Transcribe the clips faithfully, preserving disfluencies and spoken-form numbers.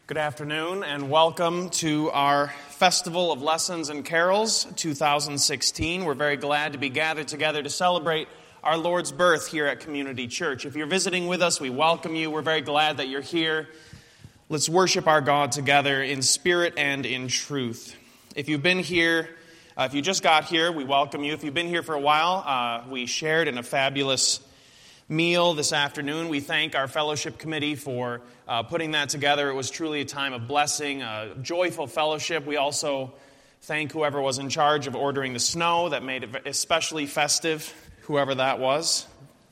Good afternoon and welcome to our Festival of Lessons and Carols two thousand sixteen. We're very glad to be gathered together to celebrate our Lord's birth here at Community Church. If you're visiting with us, we welcome you. We're very glad that you're here. Let's worship our God together in spirit and in truth. If you've been here, uh, if you just got here, we welcome you. If you've been here for a while, uh, we shared in a fabulous meal this afternoon. We thank our fellowship committee for uh, putting that together. It was truly a time of blessing, a joyful fellowship. We also thank whoever was in charge of ordering the snow that made it especially festive, whoever that was.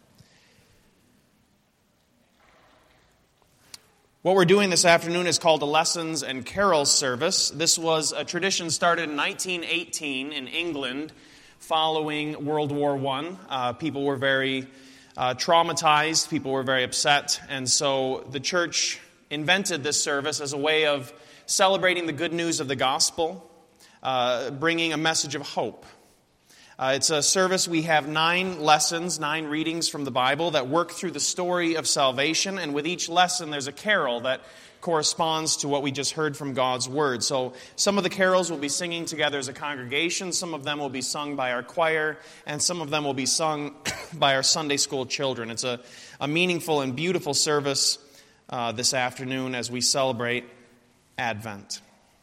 What we're doing this afternoon is called a Lessons and Carols service. This was a tradition started in nineteen eighteen in England following World War One. Uh, people were very Uh, traumatized, people were very upset, and so the church invented this service as a way of celebrating the good news of the gospel, uh, bringing a message of hope. Uh, it's a service, we have nine lessons, nine readings from the Bible that work through the story of salvation, and with each lesson there's a carol that corresponds to what we just heard from God's Word. So some of the carols we'll be singing together as a congregation, some of them will be sung by our choir, and some of them will be sung by our Sunday school children. It's a, a meaningful and beautiful service uh, this afternoon as we celebrate Advent.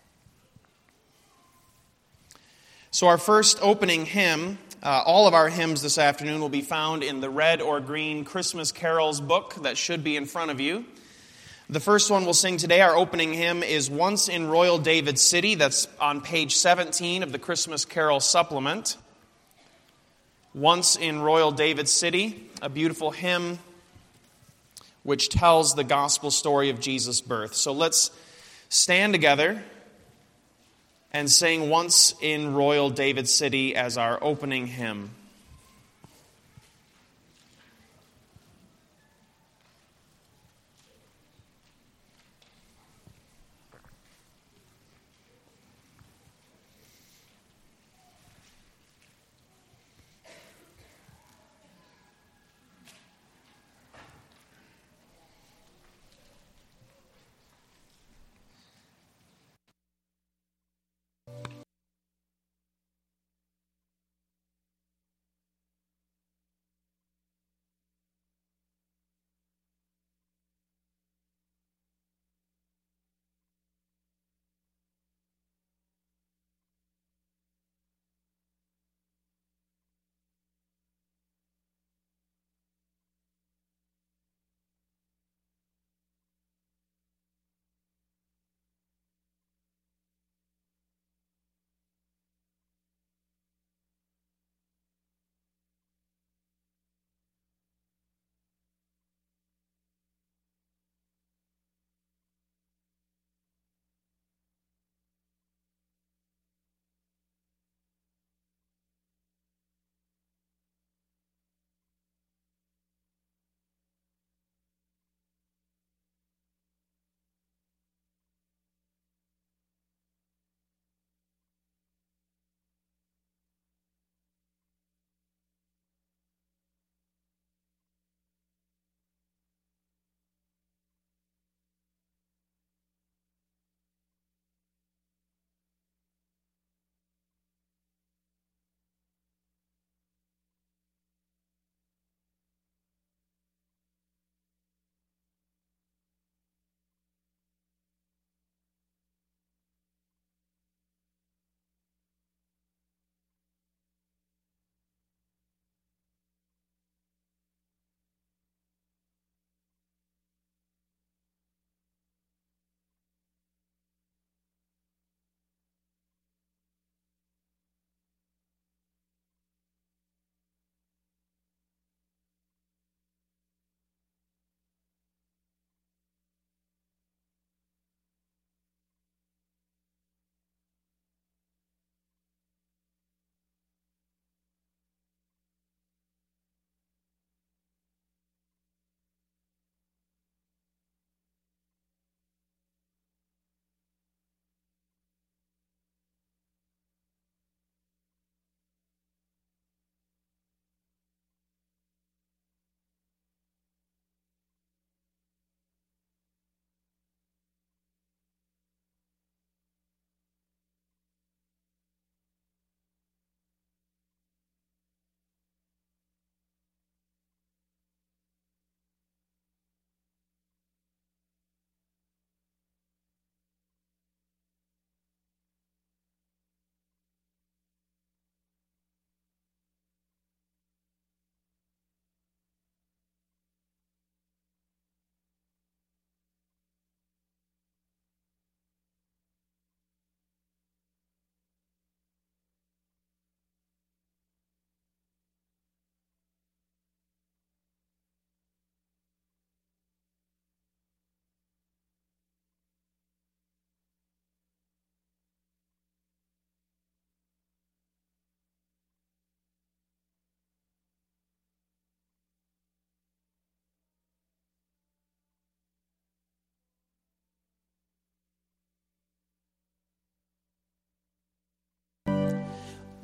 So our first opening hymn, uh, all of our hymns this afternoon will be found in the red or green Christmas Carols book that should be in front of you. The first one we'll sing today, our opening hymn, is Once in Royal David City. That's on page seventeen of the Christmas Carol supplement. Once in Royal David City, a beautiful hymn which tells the gospel story of Jesus' birth. So let's stand together and sing Once in Royal David City as our opening hymn.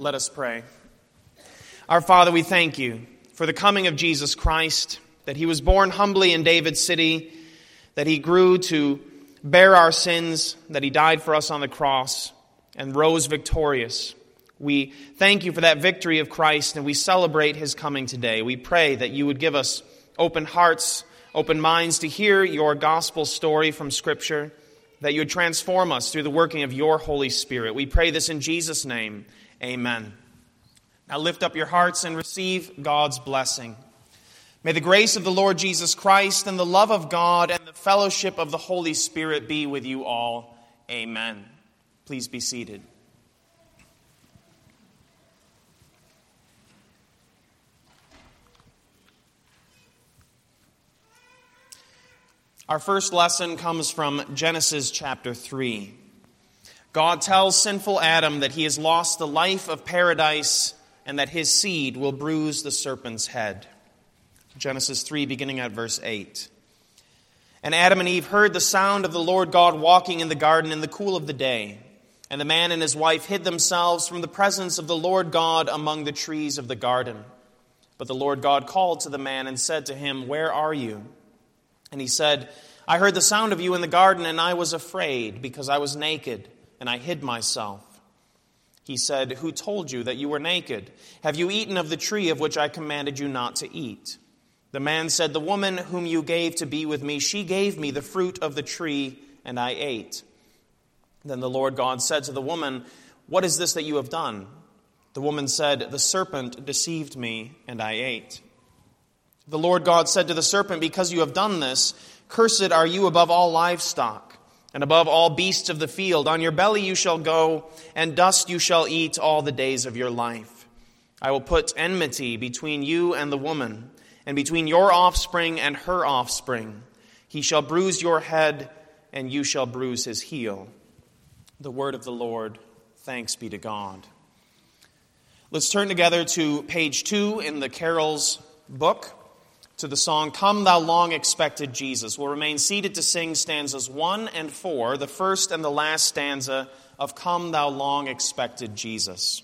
Let us pray. Our Father, we thank you for the coming of Jesus Christ, that he was born humbly in David's city, that he grew to bear our sins, that he died for us on the cross and rose victorious. We thank you for that victory of Christ, and we celebrate his coming today. We pray that you would give us open hearts, open minds to hear your gospel story from Scripture, that you would transform us through the working of your Holy Spirit. We pray this in Jesus' name. Amen. Now lift up your hearts and receive God's blessing. May the grace of the Lord Jesus Christ and the love of God and the fellowship of the Holy Spirit be with you all. Amen. Please be seated. Our first lesson comes from Genesis chapter three. God tells sinful Adam that he has lost the life of paradise and that his seed will bruise the serpent's head. Genesis three, beginning at verse eight. And Adam and Eve heard the sound of the Lord God walking in the garden in the cool of the day. And the man and his wife hid themselves from the presence of the Lord God among the trees of the garden. But the Lord God called to the man and said to him, "Where are you?" And he said, "I heard the sound of you in the garden, and I was afraid, because I was naked, and I hid myself." He said, "Who told you that you were naked? Have you eaten of the tree of which I commanded you not to eat?" The man said, "The woman whom you gave to be with me, she gave me the fruit of the tree, and I ate." Then the Lord God said to the woman, "What is this that you have done?" The woman said, "The serpent deceived me, and I ate." The Lord God said to the serpent, "Because you have done this, cursed are you above all livestock, and above all beasts of the field. On your belly you shall go, and dust you shall eat all the days of your life. I will put enmity between you and the woman, and between your offspring and her offspring. He shall bruise your head, and you shall bruise his heel." The word of the Lord. Thanks be to God. Let's turn together to page two in the Carols book, to the song, "Come Thou Long Expected Jesus." We'll remain seated to sing stanzas one and four, the first and the last stanza of "Come Thou Long Expected Jesus."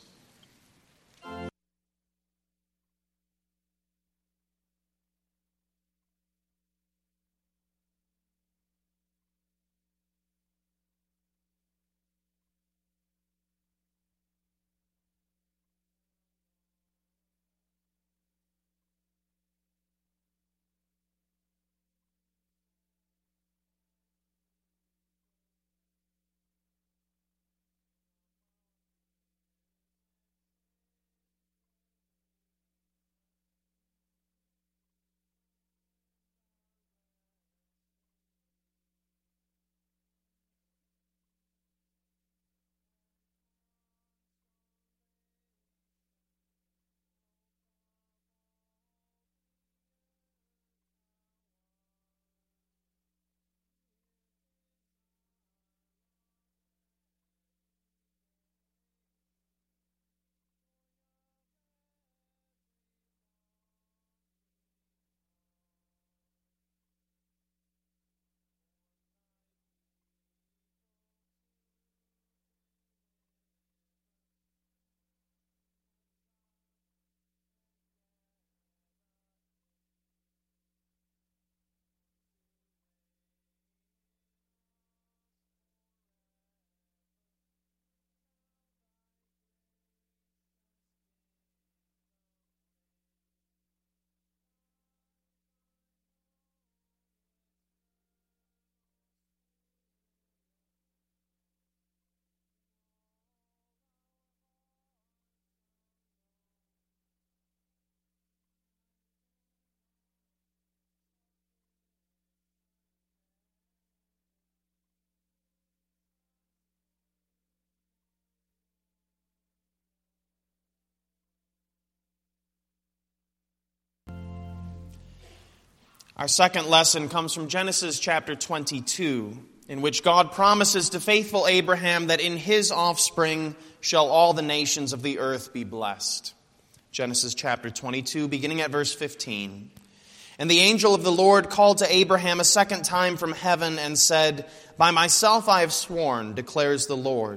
Our second lesson comes from Genesis chapter twenty-two, in which God promises to faithful Abraham that in his offspring shall all the nations of the earth be blessed. Genesis chapter twenty-two, beginning at verse fifteen. And the angel of the Lord called to Abraham a second time from heaven and said, "By myself I have sworn, declares the Lord,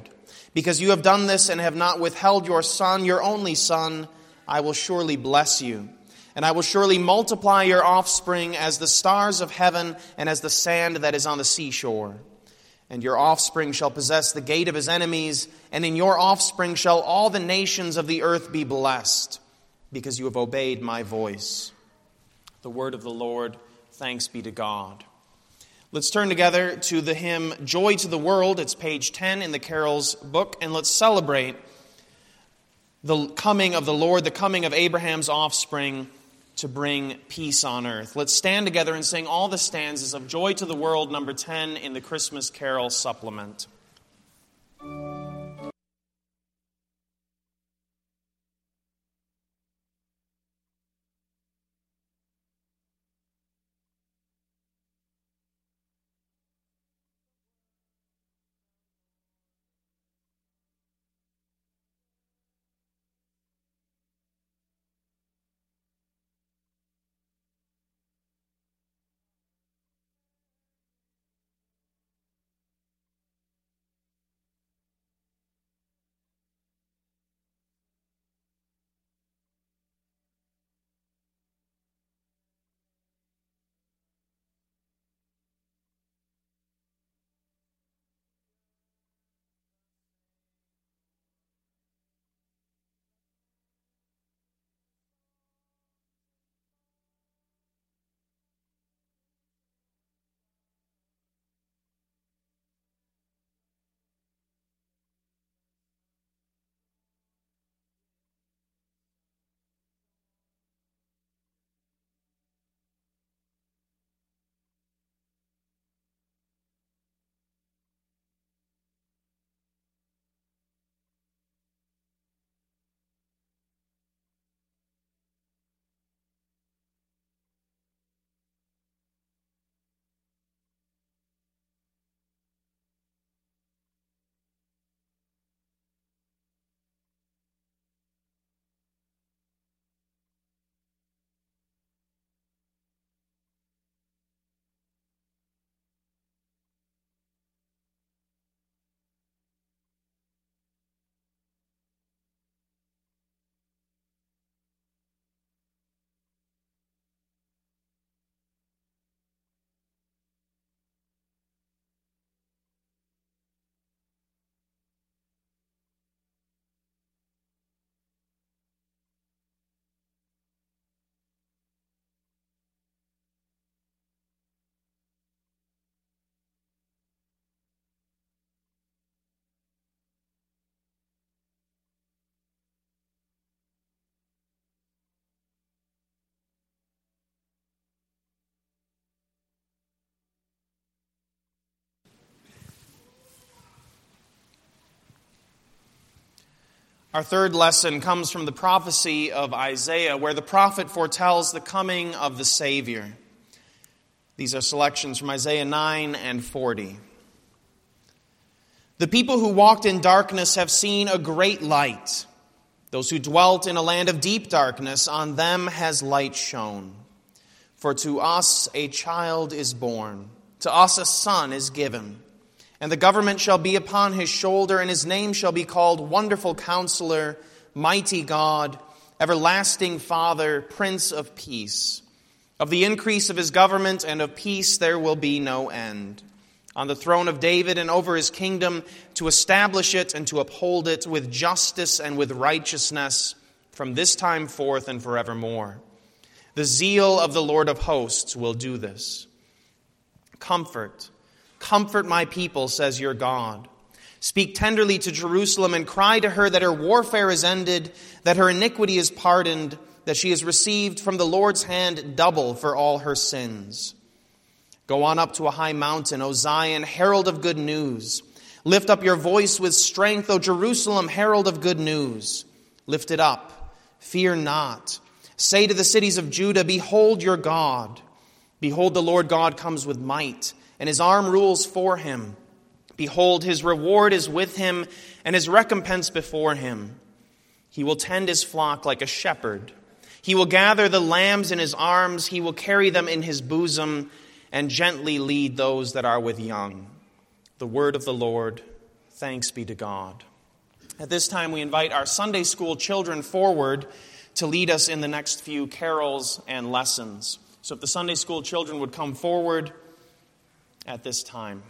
Because you have done this and have not withheld your son, your only son, I will surely bless you. And I will surely multiply your offspring as the stars of heaven and as the sand that is on the seashore. And your offspring shall possess the gate of his enemies, and in your offspring shall all the nations of the earth be blessed, because you have obeyed my voice. The word of the Lord. Thanks be to God. Let's turn together to the hymn, Joy to the World. It's page ten in the Carols book, and let's celebrate the coming of the Lord, the coming of Abraham's offspring to bring peace on earth. Let's stand together and sing all the stanzas of Joy to the World, number ten in the Christmas Carol supplement. Our third lesson comes from the prophecy of Isaiah, where the prophet foretells the coming of the Savior. These are selections from Isaiah nine and forty. The people who walked in darkness have seen a great light. Those who dwelt in a land of deep darkness, on them has light shone. For to us a child is born, to us a son is given. And the government shall be upon his shoulder, and his name shall be called Wonderful Counselor, Mighty God, Everlasting Father, Prince of Peace. Of the increase of his government and of peace there will be no end. On the throne of David and over his kingdom, to establish it and to uphold it with justice and with righteousness from this time forth and forevermore. The zeal of the Lord of hosts will do this. Comfort. Comfort my people, says your God. Speak tenderly to Jerusalem and cry to her that her warfare is ended, that her iniquity is pardoned, that she has received from the Lord's hand double for all her sins. Go on up to a high mountain, O Zion, herald of good news. Lift up your voice with strength, O Jerusalem, herald of good news. Lift it up, fear not. Say to the cities of Judah, behold your God. Behold, the Lord God comes with might, and his arm rules for him. Behold, his reward is with him, and his recompense before him. He will tend his flock like a shepherd. He will gather the lambs in his arms. He will carry them in his bosom, and gently lead those that are with young. The word of the Lord. Thanks be to God. At this time, we invite our Sunday school children forward to lead us in the next few carols and lessons. So if the Sunday school children would come forward at this time.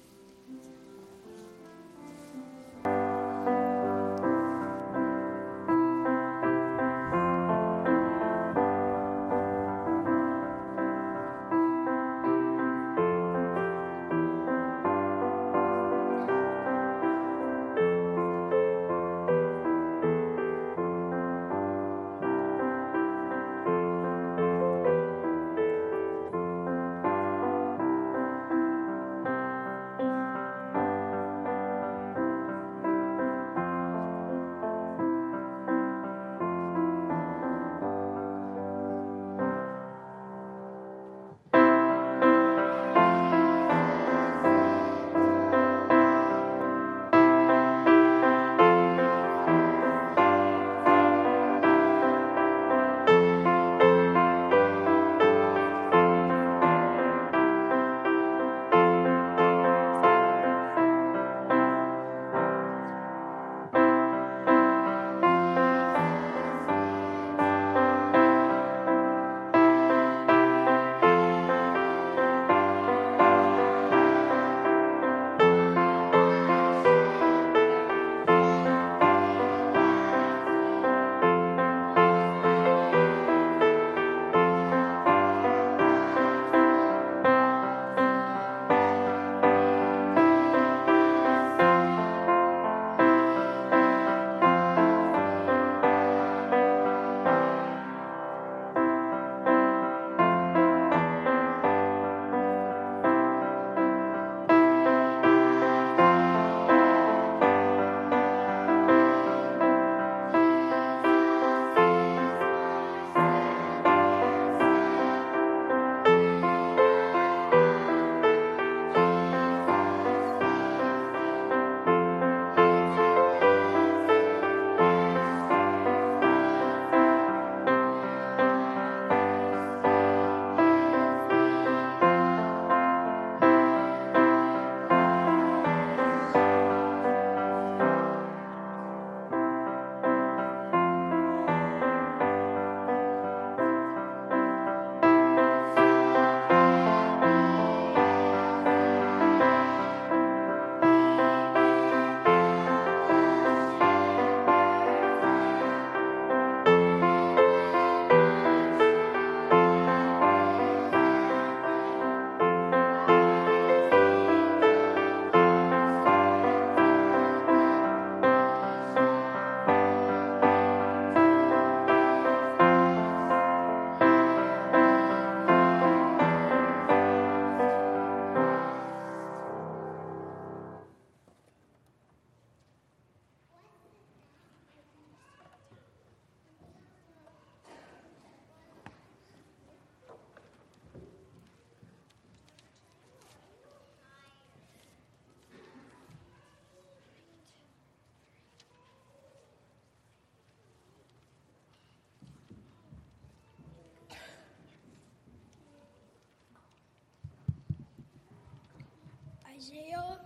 Isaiah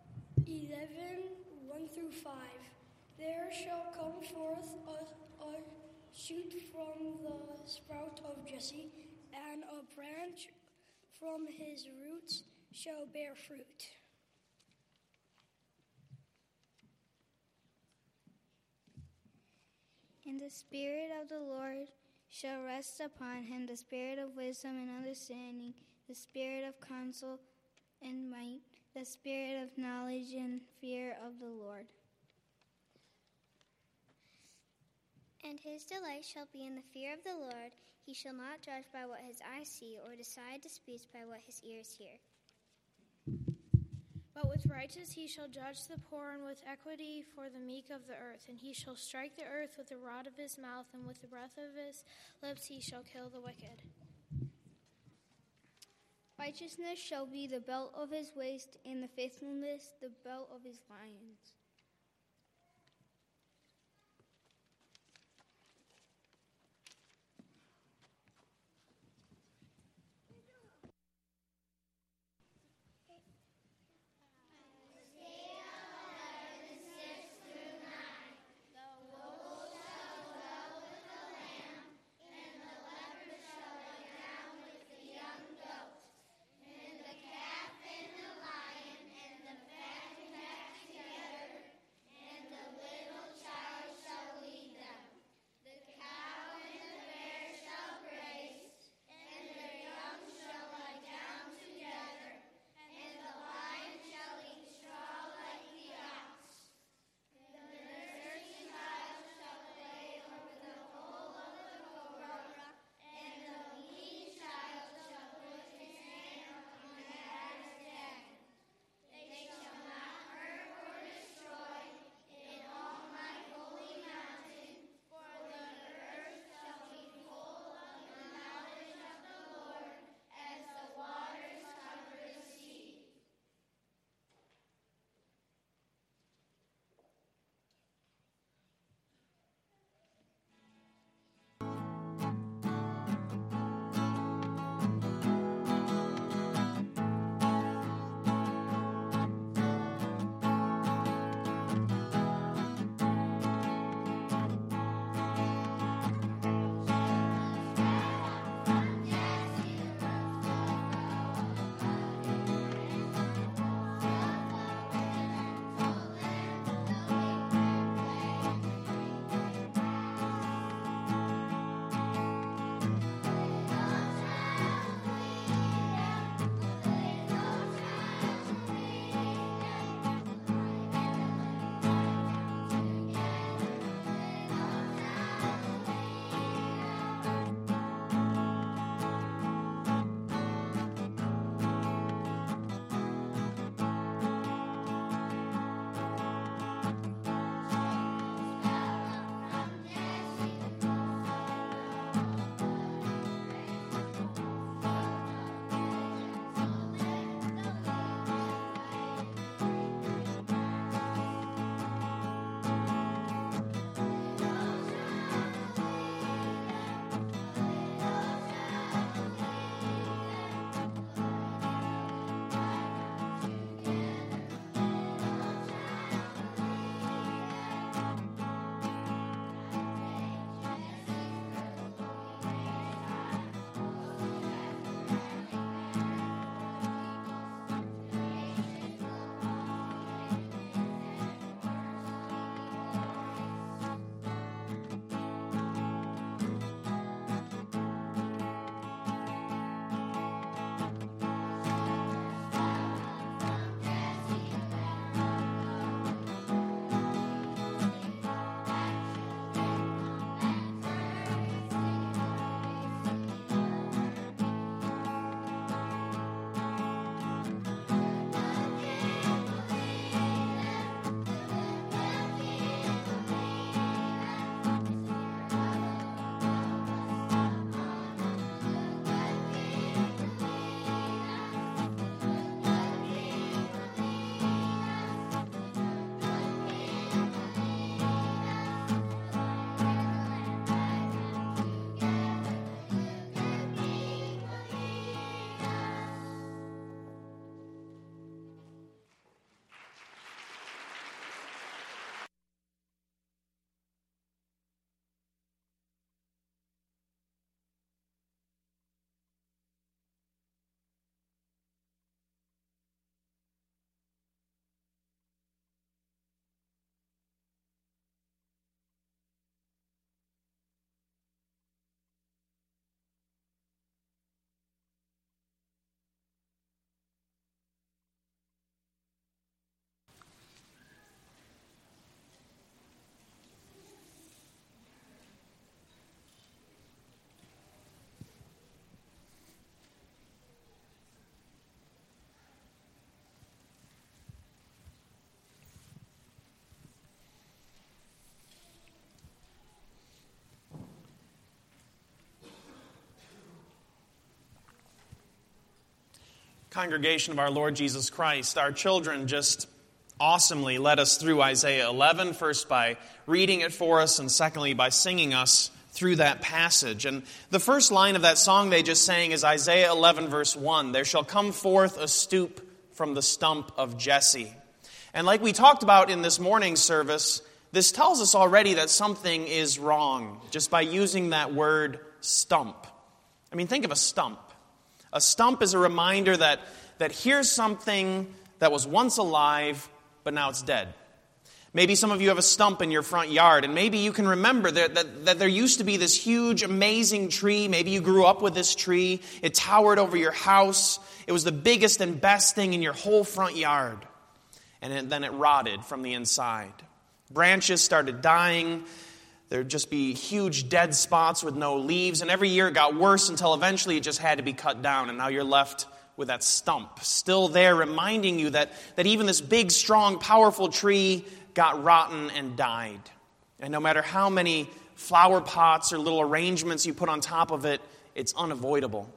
eleven, one through five. There shall come forth a, a shoot from the sprout of Jesse, and a branch from his roots shall bear fruit. And the Spirit of the Lord shall rest upon him, the Spirit of wisdom and understanding, the Spirit of counsel and might, the Spirit of knowledge and fear of the Lord. And his delight shall be in the fear of the Lord. He shall not judge by what his eyes see, or decide disputes by what his ears hear. But with righteousness he shall judge the poor, and with equity for the meek of the earth. And he shall strike the earth with the rod of his mouth, and with the breath of his lips he shall kill the wicked. Righteousness shall be the belt of his waist, and the faithfulness the belt of his loins. Isaiah eleven, six through nine. Congregation of our Lord Jesus Christ, our children just awesomely led us through Isaiah eleven, first by reading it for us, and secondly by singing us through that passage. And the first line of that song they just sang is Isaiah eleven, verse one. There shall come forth a stoop from the stump of Jesse. And like we talked about in this morning's service, this tells us already that something is wrong just by using that word stump. I mean, think of a stump. A stump is a reminder that, that here's something that was once alive, but now it's dead. Maybe some of you have a stump in your front yard, and maybe you can remember that, that, that there used to be this huge, amazing tree. Maybe you grew up with this tree. It towered over your house. It was the biggest and best thing in your whole front yard. And it, then it rotted from the inside. Branches started dying. There'd just be huge dead spots with no leaves. And every year it got worse until eventually it just had to be cut down. And now you're left with that stump still there, reminding you that, that even this big, strong, powerful tree got rotten and died. And no matter how many flower pots or little arrangements you put on top of it, it's unavoidable.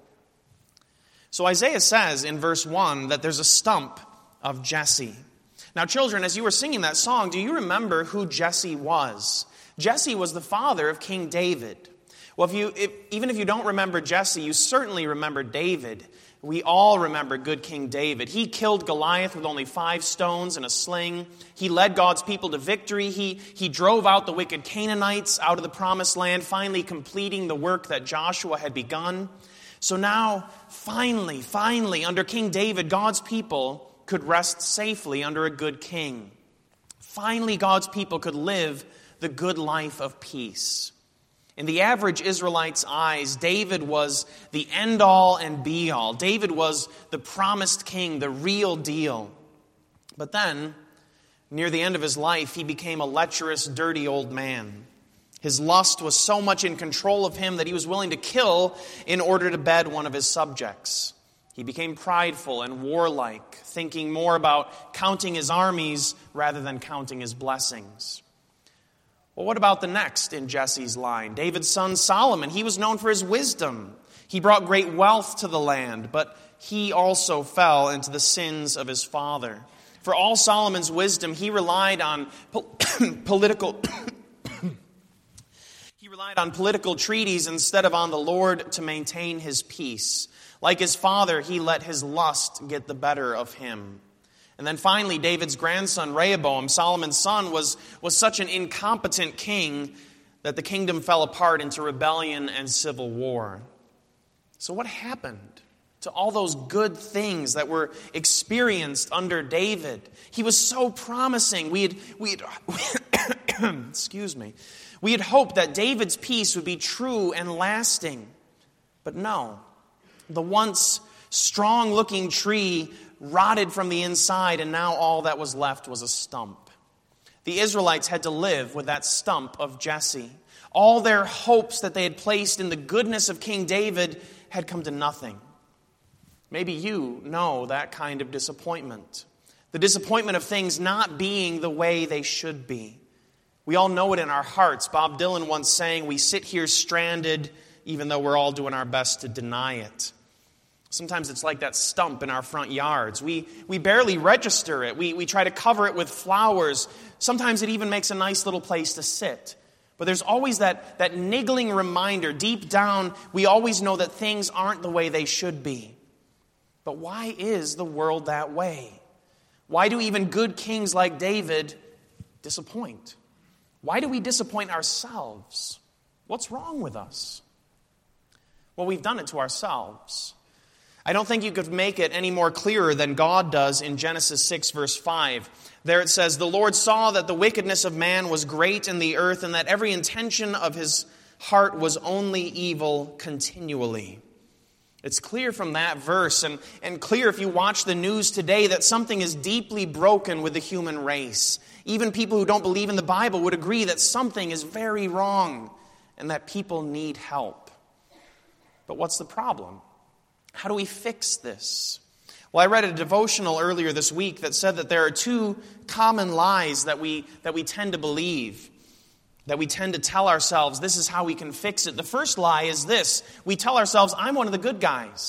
So Isaiah says in verse one that there's a stump of Jesse. Now, children, as you were singing that song, do you remember who Jesse was? Jesse was the father of King David. Well, if you, if, even if you don't remember Jesse, you certainly remember David. We all remember good King David. He killed Goliath with only five stones and a sling. He led God's people to victory. He, he drove out the wicked Canaanites out of the promised land, finally completing the work that Joshua had begun. So now, finally, finally, under King David, God's people could rest safely under a good king. Finally, God's people could live the good life of peace. In the average Israelite's eyes, David was the end-all and be-all. David was the promised king, the real deal. But then, near the end of his life, he became a lecherous, dirty old man. His lust was so much in control of him that he was willing to kill in order to bed one of his subjects. He became prideful and warlike, thinking more about counting his armies rather than counting his blessings. Well, what about the next in Jesse's line? David's son Solomon. He was known for his wisdom. He brought great wealth to the land, but he also fell into the sins of his father. For all Solomon's wisdom, he relied on po- political he relied on political treaties instead of on the Lord to maintain his peace. Like his father, he let his lust get the better of him. And then finally, David's grandson, Rehoboam, Solomon's son, was, was such an incompetent king that the kingdom fell apart into rebellion and civil war. So what happened to all those good things that were experienced under David? He was so promising. We had, we had excuse me. We had hoped that David's peace would be true and lasting. But no. The once strong-looking tree rotted from the inside, and now all that was left was a stump. The Israelites had to live with that stump of Jesse. All their hopes that they had placed in the goodness of King David had come to nothing. Maybe you know that kind of disappointment. The disappointment of things not being the way they should be. We all know it in our hearts. Bob Dylan once sang, "We sit here stranded, even though we're all doing our best to deny it." Sometimes it's like that stump in our front yards. We we barely register it. We, we try to cover it with flowers. Sometimes it even makes a nice little place to sit. But there's always that, that niggling reminder. Deep down, we always know that things aren't the way they should be. But why is the world that way? Why do even good kings like David disappoint? Why do we disappoint ourselves? What's wrong with us? Well, we've done it to ourselves. I don't think you could make it any more clearer than God does in Genesis six, verse five. There it says, "The Lord saw that the wickedness of man was great in the earth, and that every intention of his heart was only evil continually." It's clear from that verse, and, and clear if you watch the news today, that something is deeply broken with the human race. Even people who don't believe in the Bible would agree that something is very wrong and that people need help. But what's the problem? How do we fix this? Well, I read a devotional earlier this week that said that there are two common lies that we that we tend to believe, that we tend to tell ourselves, this is how we can fix it. The first lie is this. We tell ourselves, I'm one of the good guys.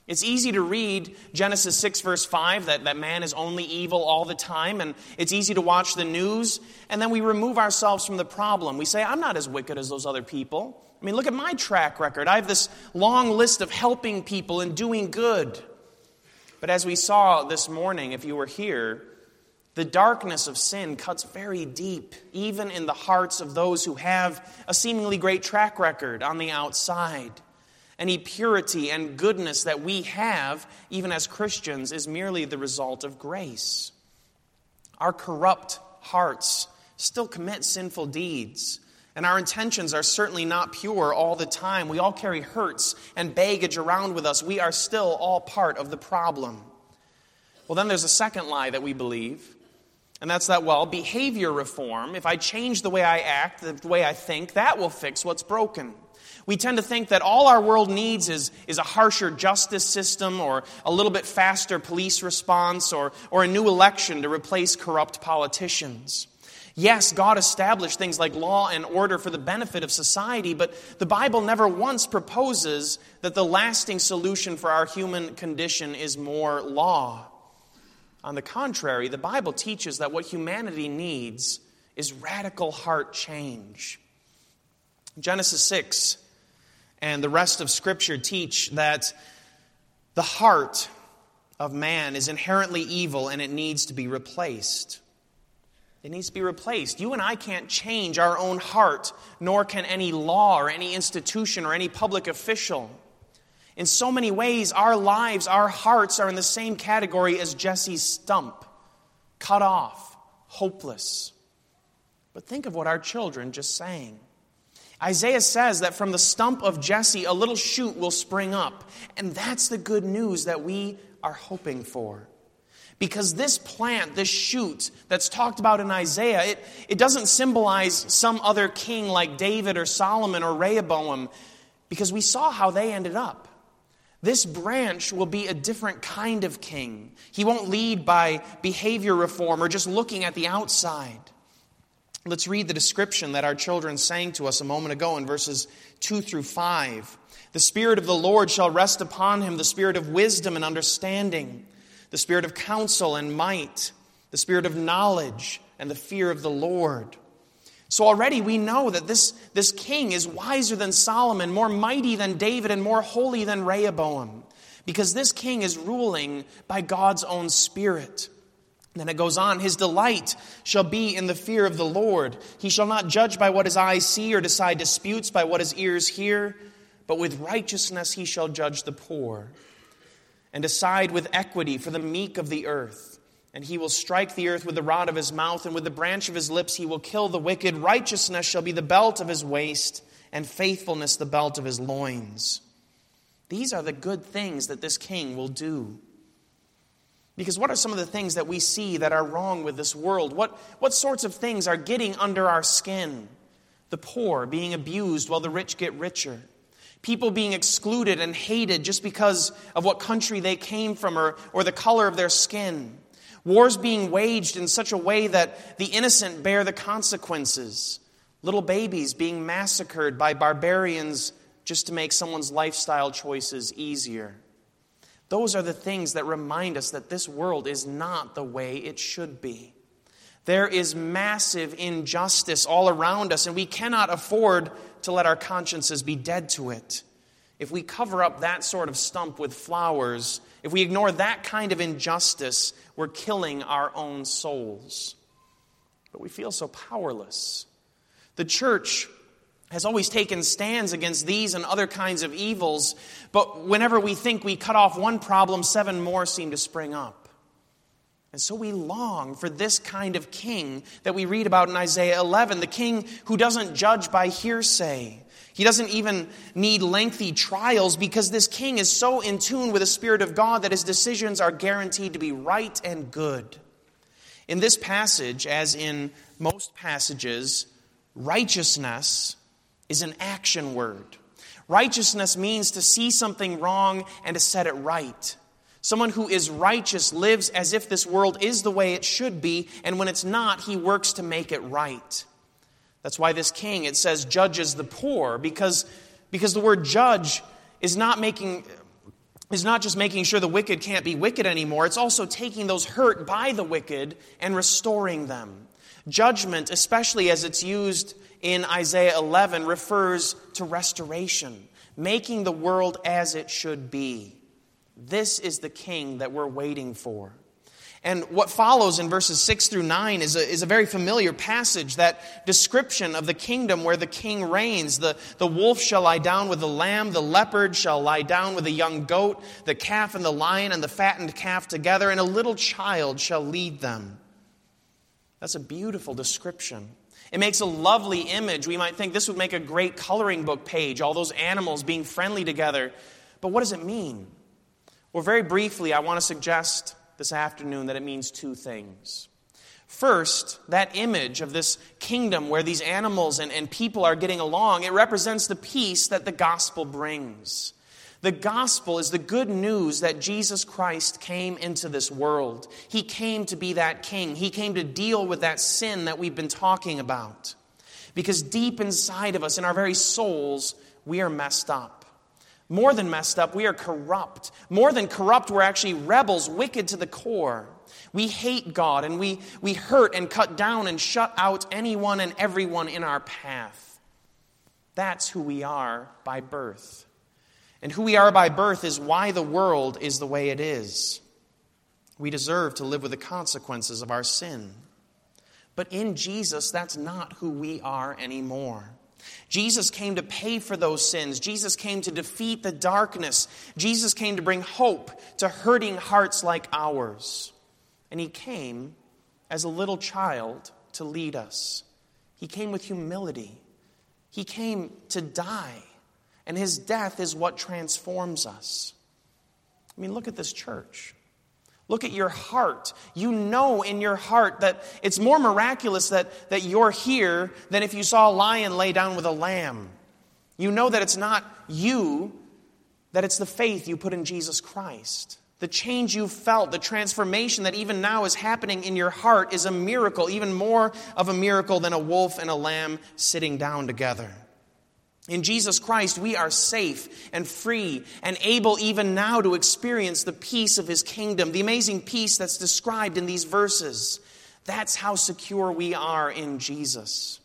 It's easy to read Genesis six, verse five, that, that man is only evil all the time, and it's easy to watch the news, and then we remove ourselves from the problem. We say, I'm not as wicked as those other people. I mean, look at my track record. I have this long list of helping people and doing good. But as we saw this morning, if you were here, the darkness of sin cuts very deep, even in the hearts of those who have a seemingly great track record on the outside. Any purity and goodness that we have, even as Christians, is merely the result of grace. Our corrupt hearts still commit sinful deeds, and our intentions are certainly not pure all the time. We all carry hurts and baggage around with us. We are still all part of the problem. Well, then there's a second lie that we believe, and that's that, well, behavior reform, if I change the way I act, the way I think, that will fix what's broken. We tend to think that all our world needs is, is a harsher justice system or a little bit faster police response or, or a new election to replace corrupt politicians. Yes, God established things like law and order for the benefit of society, but the Bible never once proposes that the lasting solution for our human condition is more law. On the contrary, the Bible teaches that what humanity needs is radical heart change. Genesis six and the rest of Scripture teach that the heart of man is inherently evil and it needs to be replaced. It needs to be replaced. You and I can't change our own heart, nor can any law or any institution or any public official. In so many ways, our lives, our hearts are in the same category as Jesse's stump, cut off, hopeless. But think of what our children just sang. Isaiah says that from the stump of Jesse, a little shoot will spring up. And that's the good news that we are hoping for. Because this plant, this shoot that's talked about in Isaiah, it, it doesn't symbolize some other king like David or Solomon or Rehoboam, because we saw how they ended up. This branch will be a different kind of king. He won't lead by behavior reform or just looking at the outside. Let's read the description that our children sang to us a moment ago in verses two through five. The Spirit of the Lord shall rest upon him, the Spirit of wisdom and understanding, the Spirit of counsel and might, the Spirit of knowledge and the fear of the Lord. So already we know that this, this king is wiser than Solomon, more mighty than David, and more holy than Rehoboam, because this king is ruling by God's own Spirit. Then it goes on, his delight shall be in the fear of the Lord. He shall not judge by what his eyes see or decide disputes by what his ears hear, but with righteousness he shall judge the poor and decide with equity for the meek of the earth. And he will strike the earth with the rod of his mouth, and with the branch of his lips he will kill the wicked. Righteousness shall be the belt of his waist, and faithfulness the belt of his loins. These are the good things that this king will do. Because what are some of the things that we see that are wrong with this world? What, what sorts of things are getting under our skin? The poor being abused while the rich get richer. People being excluded and hated just because of what country they came from or, or the color of their skin. Wars being waged in such a way that the innocent bear the consequences. Little babies being massacred by barbarians just to make someone's lifestyle choices easier. Those are the things that remind us that this world is not the way it should be. There is massive injustice all around us, and we cannot afford to let our consciences be dead to it. If we cover up that sort of stump with flowers, if we ignore that kind of injustice, we're killing our own souls. But we feel so powerless. The church has always taken stands against these and other kinds of evils, but whenever we think we cut off one problem, seven more seem to spring up. And so we long for this kind of king that we read about in Isaiah eleven, the king who doesn't judge by hearsay. He doesn't even need lengthy trials because this king is so in tune with the Spirit of God that his decisions are guaranteed to be right and good. In this passage, as in most passages, righteousness is an action word. Righteousness means to see something wrong and to set it right. Someone who is righteous lives as if this world is the way it should be, and when it's not, he works to make it right. That's why this king, it says, judges the poor, because, because the word judge is not making, is not just making sure the wicked can't be wicked anymore, it's also taking those hurt by the wicked and restoring them. Judgment, especially as it's used in Isaiah eleven, refers to restoration, making the world as it should be. This is the king that we're waiting for. And what follows in verses six through nine is a, is a very familiar passage, that description of the kingdom where the king reigns. The, the wolf shall lie down with the lamb, the leopard shall lie down with the young goat, the calf and the lion and the fattened calf together, and a little child shall lead them. That's a beautiful description. It makes a lovely image. We might think this would make a great coloring book page, all those animals being friendly together. But what does it mean? Well, very briefly, I want to suggest this afternoon that it means two things. First, that image of this kingdom where these animals and, and people are getting along, it represents the peace that the gospel brings. The gospel is the good news that Jesus Christ came into this world. He came to be that king. He came to deal with that sin that we've been talking about. Because deep inside of us, in our very souls, we are messed up. More than messed up, we are corrupt. More than corrupt, we're actually rebels, wicked to the core. We hate God, and we, we hurt and cut down and shut out anyone and everyone in our path. That's who we are by birth. And who we are by birth is why the world is the way it is. We deserve to live with the consequences of our sin. But in Jesus, that's not who we are anymore. Jesus came to pay for those sins. Jesus came to defeat the darkness. Jesus came to bring hope to hurting hearts like ours. And he came as a little child to lead us. He came with humility. He came to die. And his death is what transforms us. I mean, look at this church. Look at your heart. You know in your heart that it's more miraculous that, that you're here than if you saw a lion lay down with a lamb. You know that it's not you, that it's the faith you put in Jesus Christ. The change you felt, the transformation that even now is happening in your heart is a miracle, even more of a miracle than a wolf and a lamb sitting down together. In Jesus Christ, we are safe and free and able even now to experience the peace of his kingdom, the amazing peace that's described in these verses. That's how secure we are in Jesus.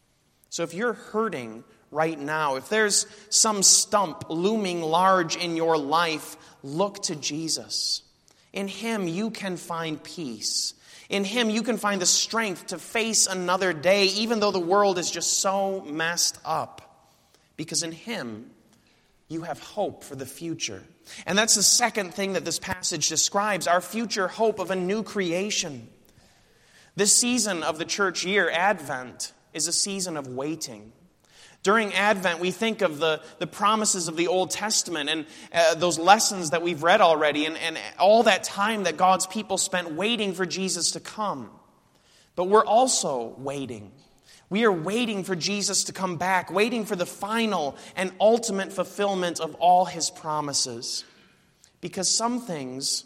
So if you're hurting right now, if there's some stump looming large in your life, look to Jesus. In him, you can find peace. In him, you can find the strength to face another day, even though the world is just so messed up. Because in him, you have hope for the future. And that's the second thing that this passage describes, our future hope of a new creation. This season of the church year, Advent, is a season of waiting. During Advent, we think of the, the promises of the Old Testament and uh, those lessons that we've read already and, and all that time that God's people spent waiting for Jesus to come. But we're also waiting. We are waiting for Jesus to come back, waiting for the final and ultimate fulfillment of all his promises. Because some things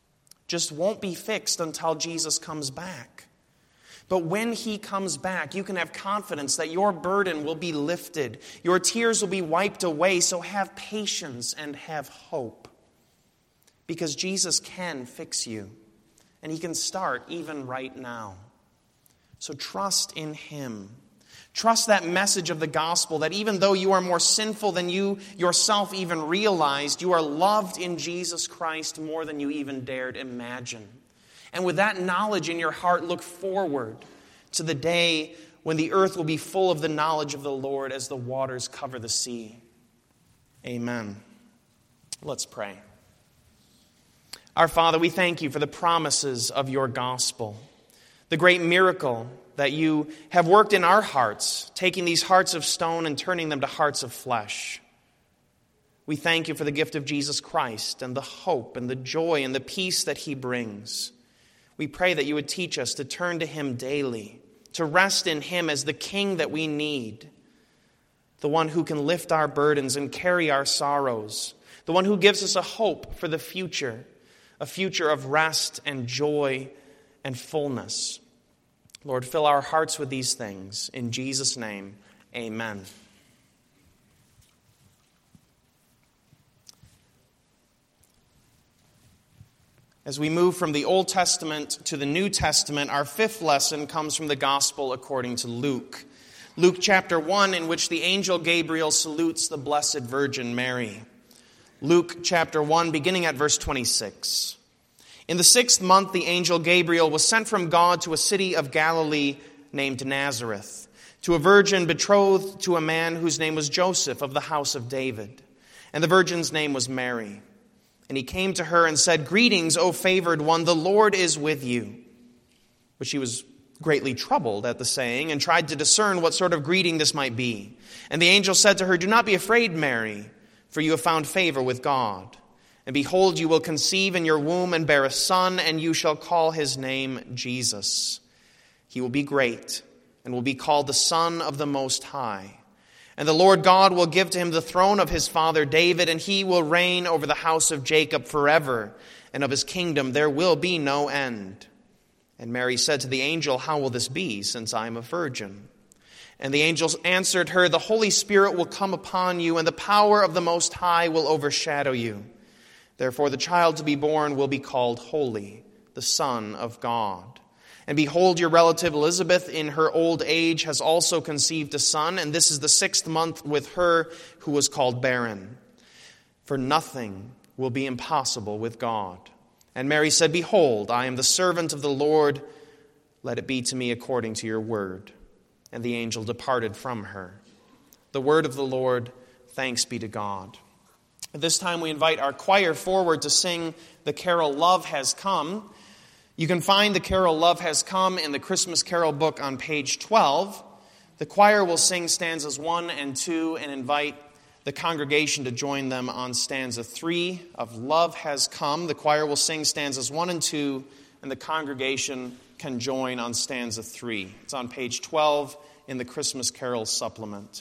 just won't be fixed until Jesus comes back. But when he comes back, you can have confidence that your burden will be lifted. Your tears will be wiped away, so have patience and have hope. Because Jesus can fix you, and he can start even right now. So trust in him. Trust that message of the gospel that even though you are more sinful than you yourself even realized, you are loved in Jesus Christ more than you even dared imagine. And with that knowledge in your heart, look forward to the day when the earth will be full of the knowledge of the Lord as the waters cover the sea. Amen. Let's pray. Our Father, we thank you for the promises of your gospel. The great miracle that you have worked in our hearts, taking these hearts of stone and turning them to hearts of flesh. We thank you for the gift of Jesus Christ and the hope and the joy and the peace that he brings. We pray that you would teach us to turn to him daily, to rest in him as the King that we need, the one who can lift our burdens and carry our sorrows, the one who gives us a hope for the future, a future of rest and joy and fullness. Lord, fill our hearts with these things. In Jesus' name, amen. As we move from the Old Testament to the New Testament, our fifth lesson comes from the Gospel according to Luke. Luke chapter one, in which the angel Gabriel salutes the Blessed Virgin Mary. Luke chapter one, beginning at verse twenty-six. In the sixth month, the angel Gabriel was sent from God to a city of Galilee named Nazareth, to a virgin betrothed to a man whose name was Joseph of the house of David. And the virgin's name was Mary. And he came to her and said, "Greetings, O favored one, the Lord is with you." But she was greatly troubled at the saying and tried to discern what sort of greeting this might be. And the angel said to her, "Do not be afraid, Mary, for you have found favor with God. And behold, you will conceive in your womb and bear a son, and you shall call his name Jesus. He will be great and will be called the Son of the Most High. And the Lord God will give to him the throne of his father David, and he will reign over the house of Jacob forever, and of his kingdom there will be no end." And Mary said to the angel, "How will this be, since I am a virgin?" And the angel answered her, "The Holy Spirit will come upon you, and the power of the Most High will overshadow you. Therefore the child to be born will be called Holy, the Son of God. And behold, your relative Elizabeth in her old age has also conceived a son, and this is the sixth month with her who was called barren. For nothing will be impossible with God." And Mary said, "Behold, I am the servant of the Lord. Let it be to me according to your word." And the angel departed from her. The word of the Lord. Thanks be to God. At this time we invite our choir forward to sing the carol "Love Has Come." You can find the carol "Love Has Come" in the Christmas Carol book on page twelve. The choir will sing stanzas one and two and invite the congregation to join them on stanza three of "Love Has Come." The choir will sing stanzas one and two, and the congregation can join on stanza three. It's on page twelve in the Christmas Carol supplement.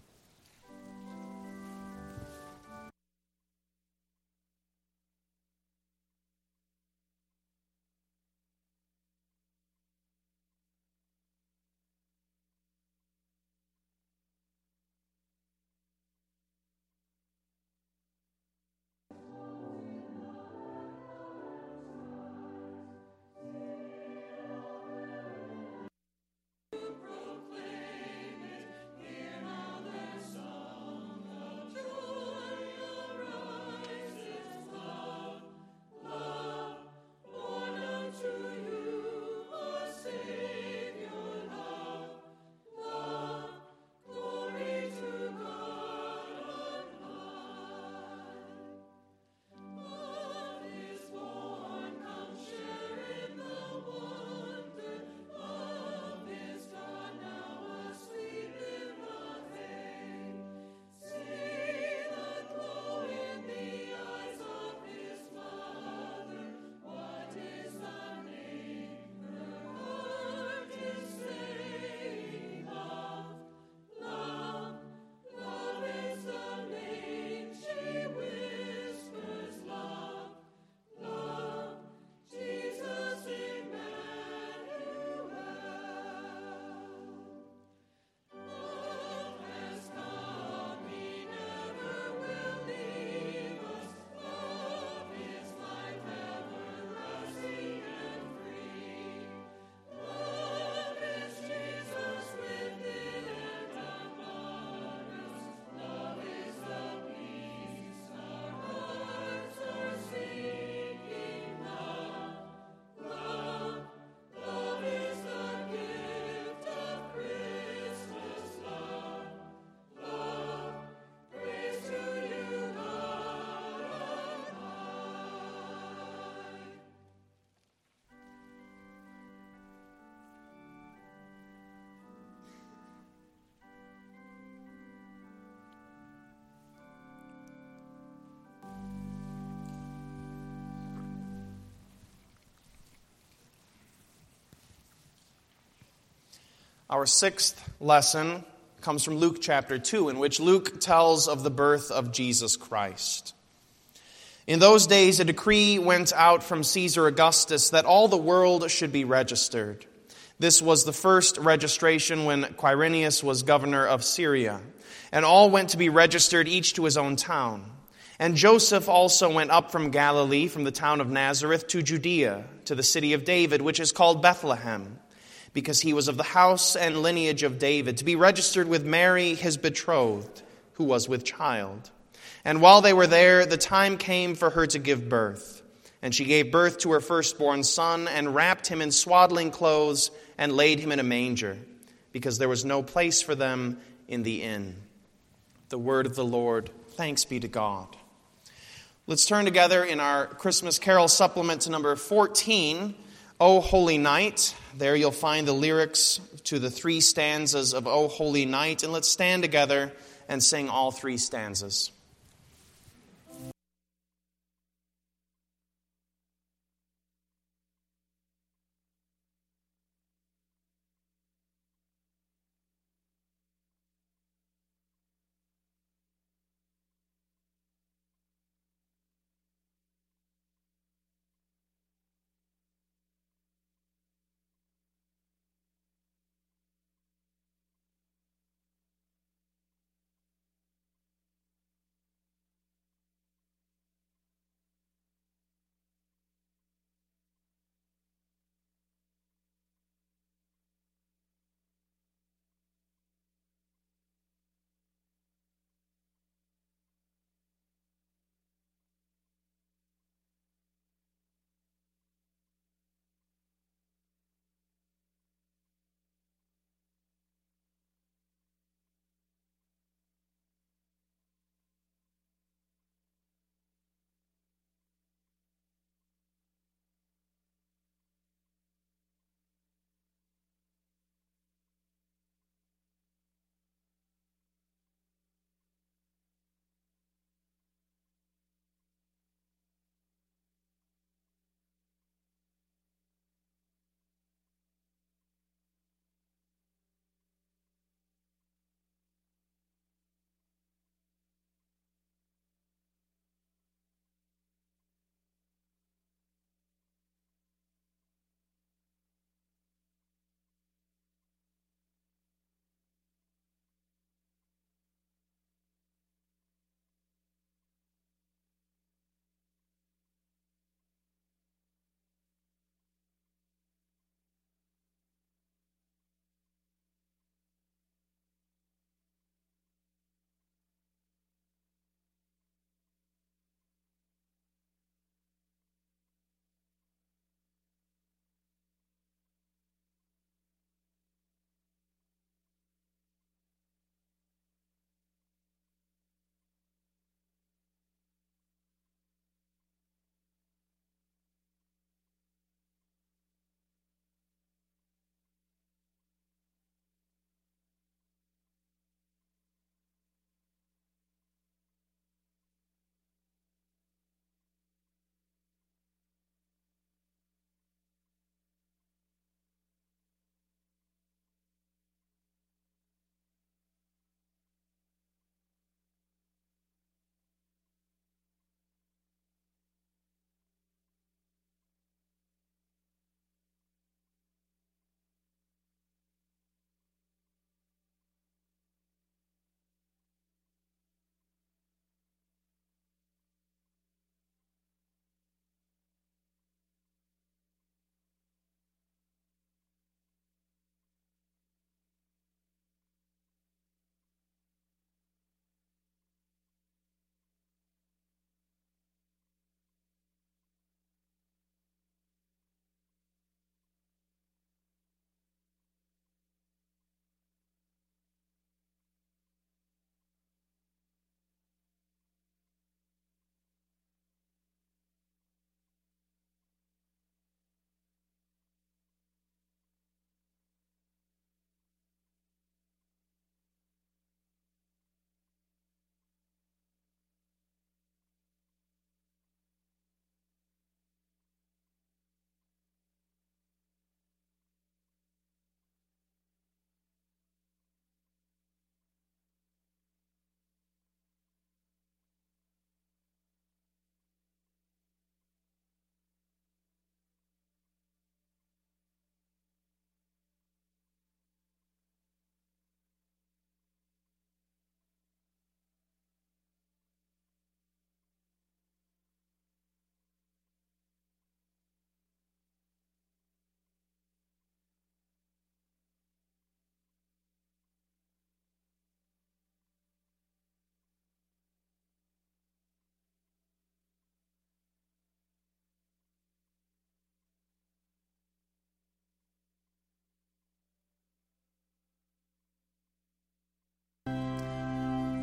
Our sixth lesson comes from Luke chapter two, in which Luke tells of the birth of Jesus Christ. In those days, a decree went out from Caesar Augustus that all the world should be registered. This was the first registration when Quirinius was governor of Syria, and all went to be registered, each to his own town. And Joseph also went up from Galilee, from the town of Nazareth, to Judea, to the city of David, which is called Bethlehem, because he was of the house and lineage of David, to be registered with Mary, his betrothed, who was with child. And while they were there, the time came for her to give birth. And she gave birth to her firstborn son, and wrapped him in swaddling clothes, and laid him in a manger, because there was no place for them in the inn. The word of the Lord. Thanks be to God. Let's turn together in our Christmas Carol supplement to number fourteen, O Holy Night. There you'll find the lyrics to the three stanzas of O Holy Night. And let's stand together and sing all three stanzas.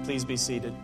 Please be seated.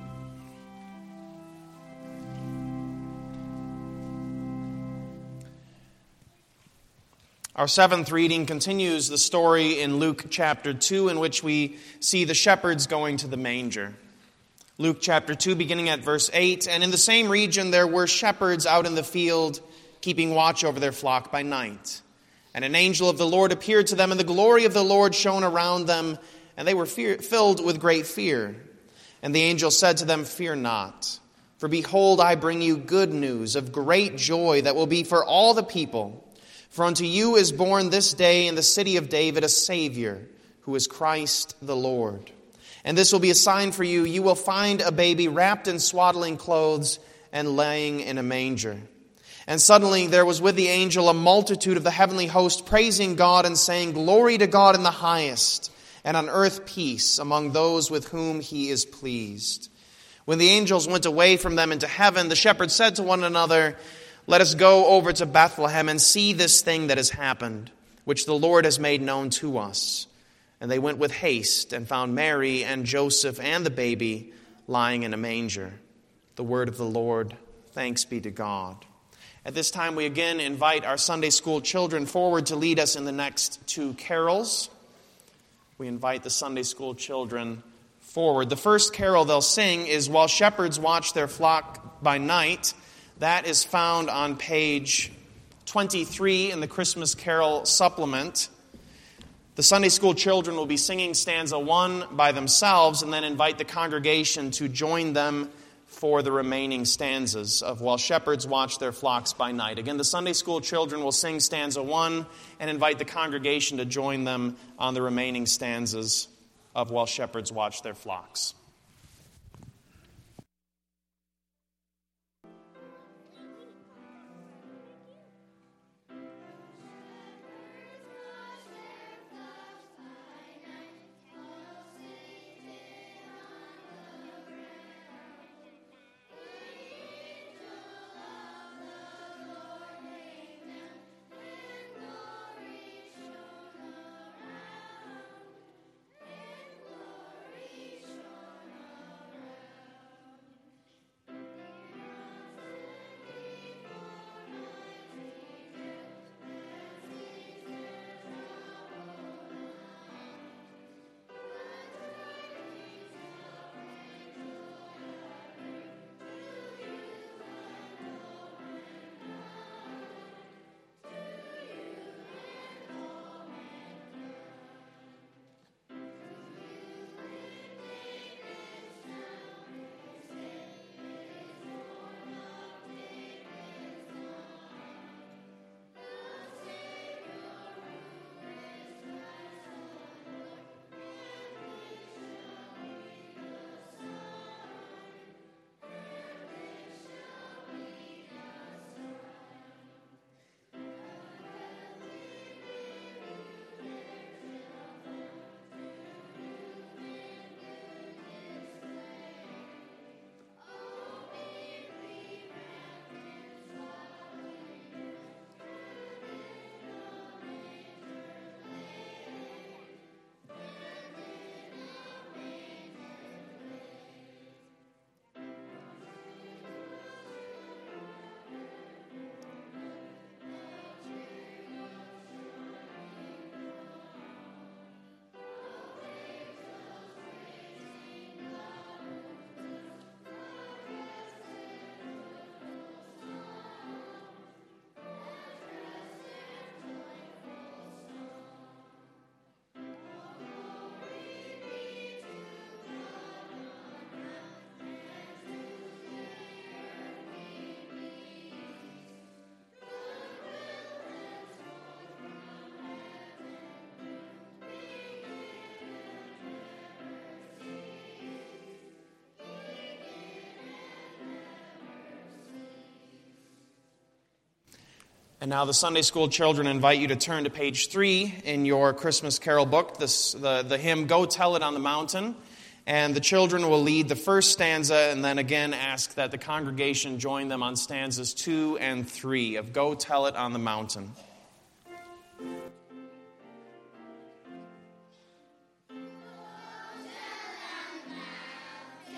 Our seventh reading continues the story in Luke chapter two, in which we see the shepherds going to the manger. Luke chapter two, beginning at verse eight, "And in the same region there were shepherds out in the field, keeping watch over their flock by night. And an angel of the Lord appeared to them, and the glory of the Lord shone around them, and they were fear, filled with great fear. And the angel said to them, 'Fear not, for behold, I bring you good news of great joy that will be for all the people. For unto you is born this day in the city of David a Savior, who is Christ the Lord. And this will be a sign for you. You will find a baby wrapped in swaddling clothes and laying in a manger.' And suddenly there was with the angel a multitude of the heavenly host, praising God and saying, 'Glory to God in the highest, and on earth peace among those with whom he is pleased.' When the angels went away from them into heaven, the shepherds said to one another, 'Let us go over to Bethlehem and see this thing that has happened, which the Lord has made known to us.' And they went with haste and found Mary and Joseph and the baby lying in a manger." The word of the Lord. Thanks be to God. At this time, we again invite our Sunday school children forward to lead us in the next two carols. We invite the Sunday school children forward. The first carol they'll sing is "While Shepherds Watch Their Flock by Night." That is found on page twenty-three in the Christmas Carol supplement. The Sunday school children will be singing stanza one by themselves and then invite the congregation to join them for the remaining stanzas of "While Shepherds Watch Their Flocks by Night." Again, the Sunday school children will sing stanza one and invite the congregation to join them on the remaining stanzas of "While Shepherds Watch Their Flocks." And now the Sunday school children invite you to turn to page three in your Christmas Carol book, this, the, the hymn, "Go Tell It on the Mountain." And the children will lead the first stanza and then again ask that the congregation join them on stanzas two and three of "Go Tell It on the Mountain." Go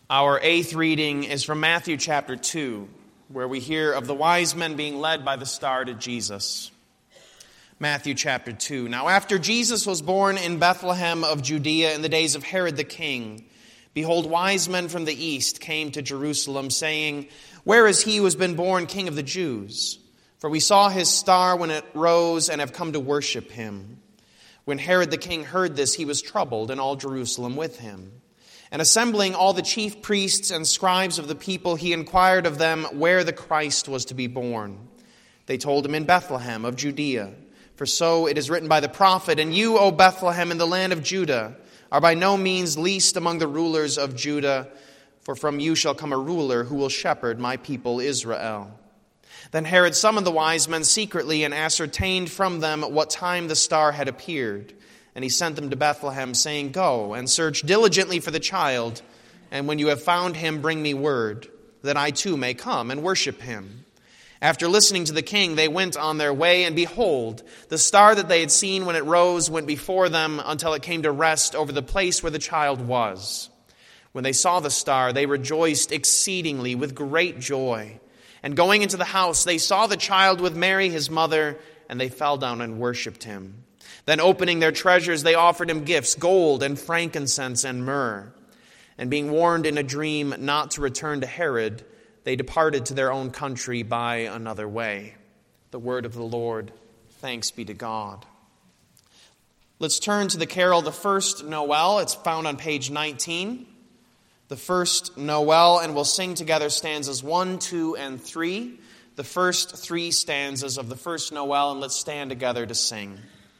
Our eighth reading is from Matthew chapter two, where we hear of the wise men being led by the star to Jesus. Matthew chapter two. Now after Jesus was born in Bethlehem of Judea in the days of Herod the king, behold, wise men from the east came to Jerusalem, saying, Where is he who has been born King of the Jews? For we saw his star when it rose and have come to worship him. When Herod the king heard this, he was troubled, and all Jerusalem with him. And assembling all the chief priests and scribes of the people, he inquired of them where the Christ was to be born. They told him, In Bethlehem of Judea. For so it is written by the prophet, And you, O Bethlehem, in the land of Judah, are by no means least among the rulers of Judah, for from you shall come a ruler who will shepherd my people Israel. Then Herod summoned the wise men secretly and ascertained from them what time the star had appeared. And he sent them to Bethlehem, saying, Go and search diligently for the child, and when you have found him, bring me word, that I too may come and worship him. After listening to the king, they went on their way, and behold, the star that they had seen when it rose went before them until it came to rest over the place where the child was. When they saw the star, they rejoiced exceedingly with great joy. And going into the house, they saw the child with Mary his mother, and they fell down and worshipped him. Then opening their treasures, they offered him gifts, gold and frankincense and myrrh. And being warned in a dream not to return to Herod, they departed to their own country by another way. The word of the Lord. Thanks be to God. Let's turn to the carol, The First Noel. It's found on page nineteen. The First Noel, and we'll sing together stanzas one, two, and three. The first three stanzas of the First Noel, and let's stand together to sing.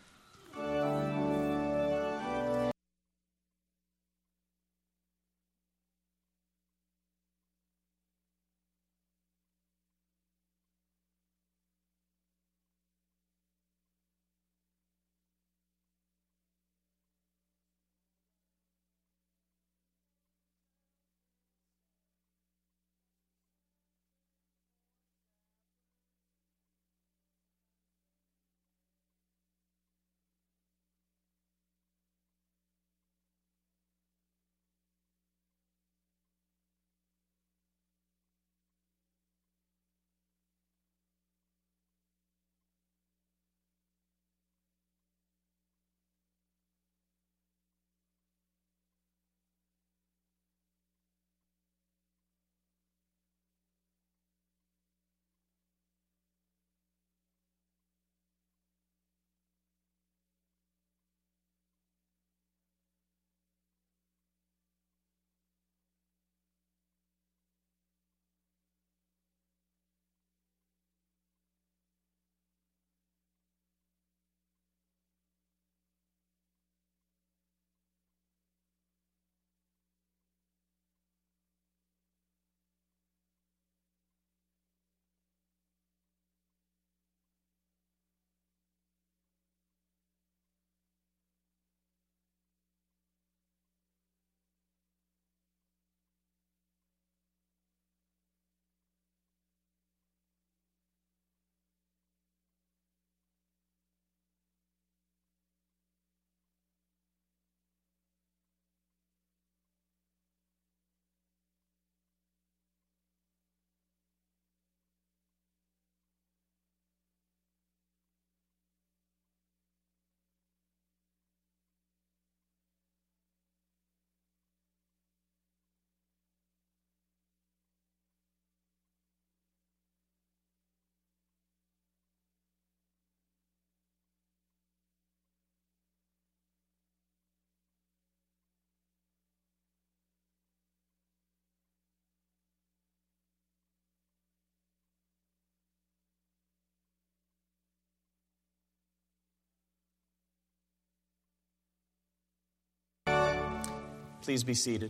Please be seated.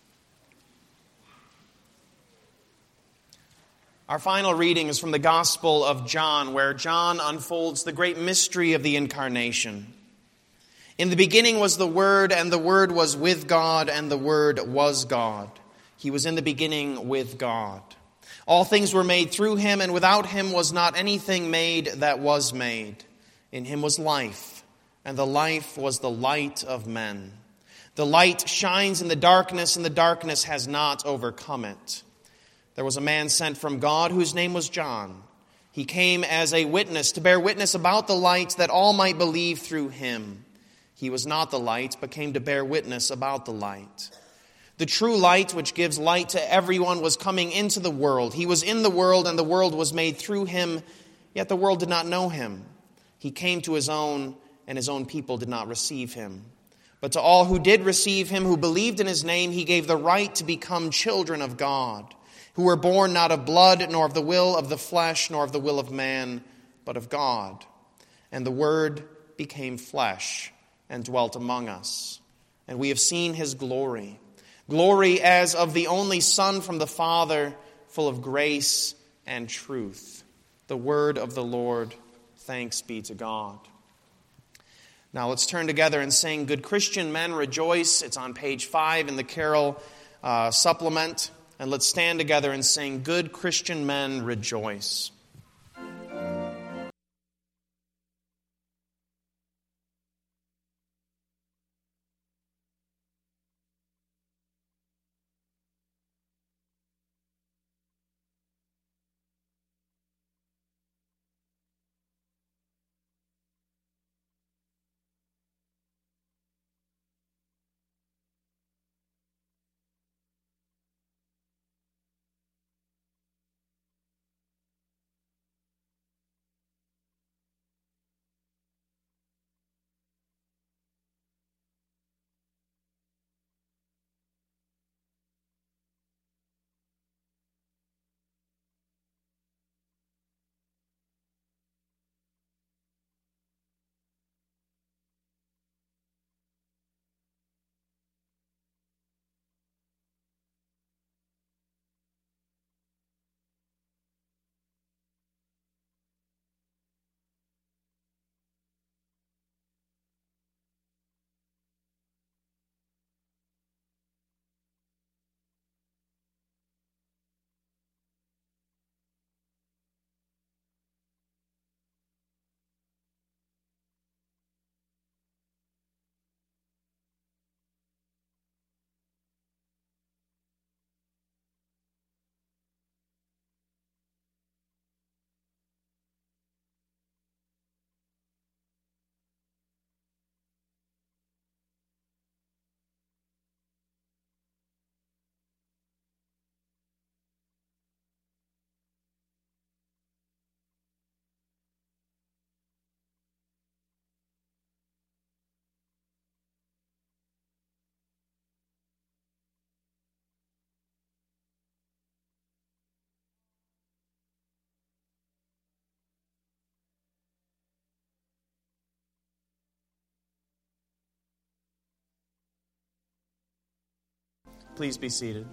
Our final reading is from the Gospel of John, where John unfolds the great mystery of the Incarnation. In the beginning was the Word, and the Word was with God, and the Word was God. He was in the beginning with God. All things were made through him, and without him was not anything made that was made. In him was life, and the life was the light of men. The light shines in the darkness, and the darkness has not overcome it. There was a man sent from God whose name was John. He came as a witness to bear witness about the light, that all might believe through him. He was not the light, but came to bear witness about the light. The true light, which gives light to everyone, was coming into the world. He was in the world, and the world was made through him, yet the world did not know him. He came to his own, and his own people did not receive him. But to all who did receive him, who believed in his name, he gave the right to become children of God, who were born not of blood, nor of the will of the flesh, nor of the will of man, but of God. And the Word became flesh and dwelt among us. And we have seen his glory, glory as of the only Son from the Father, full of grace and truth. The word of the Lord. Thanks be to God. Now let's turn together and sing Good Christian Men Rejoice. It's on page five in the Carol uh, supplement. And let's stand together and sing Good Christian Men Rejoice. Please be seated.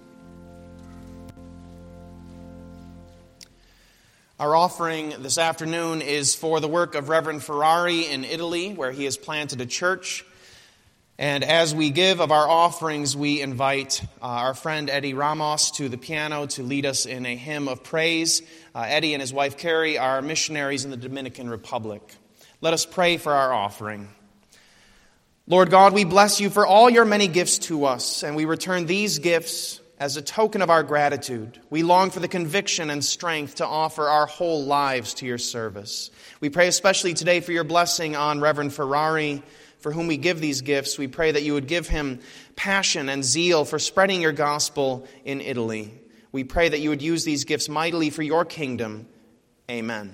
Our offering this afternoon is for the work of Reverend Ferrari in Italy, where he has planted a church. And as we give of our offerings, we invite uh, our friend Eddie Ramos to the piano to lead us in a hymn of praise. Uh, Eddie and his wife Carrie are missionaries in the Dominican Republic. Let us pray for our offering. Lord God, we bless you for all your many gifts to us, and we return these gifts as a token of our gratitude. We long for the conviction and strength to offer our whole lives to your service. We pray especially today for your blessing on Reverend Ferrari, for whom we give these gifts. We pray that you would give him passion and zeal for spreading your gospel in Italy. We pray that you would use these gifts mightily for your kingdom. Amen.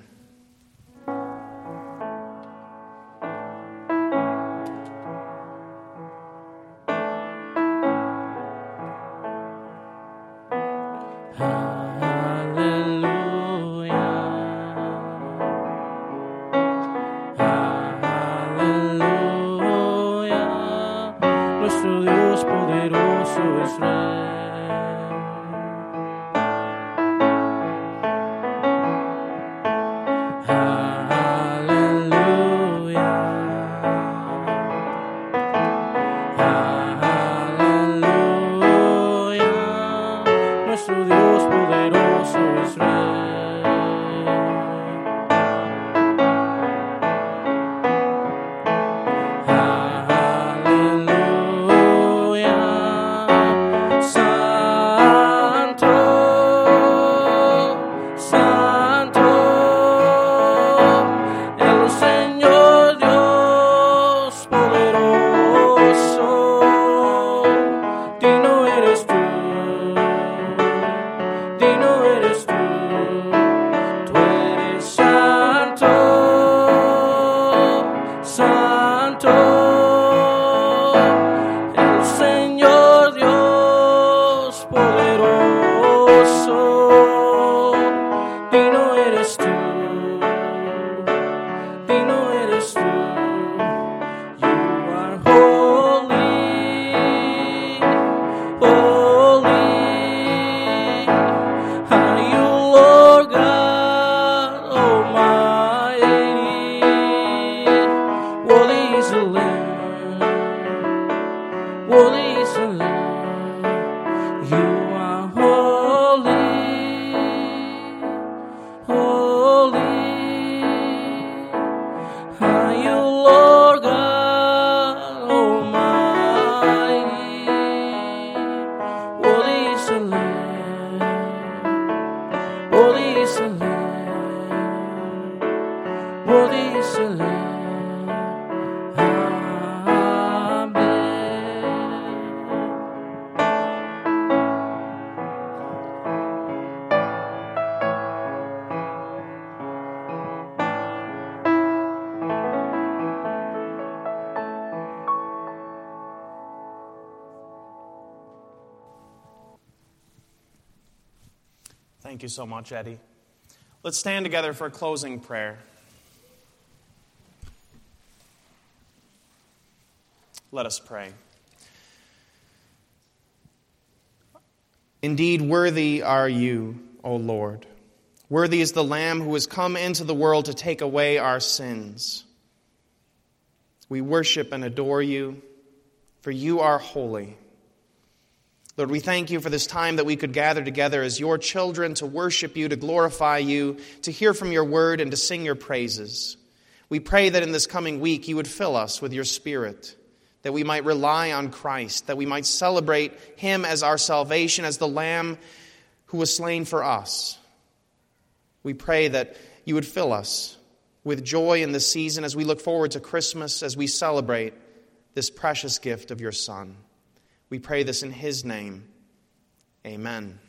worthy is the Lamb. Thank you so much, Eddie. Let's stand together for a closing prayer. Let us pray. Indeed, worthy are you, O Lord. Worthy is the Lamb who has come into the world to take away our sins. We worship and adore you, for you are holy. Lord, we thank you for this time that we could gather together as your children to worship you, to glorify you, to hear from your word, and to sing your praises. We pray that in this coming week you would fill us with your Spirit, that we might rely on Christ, that we might celebrate him as our salvation, as the Lamb who was slain for us. We pray that you would fill us with joy in this season as we look forward to Christmas, as we celebrate this precious gift of your Son. We pray this in his name. Amen.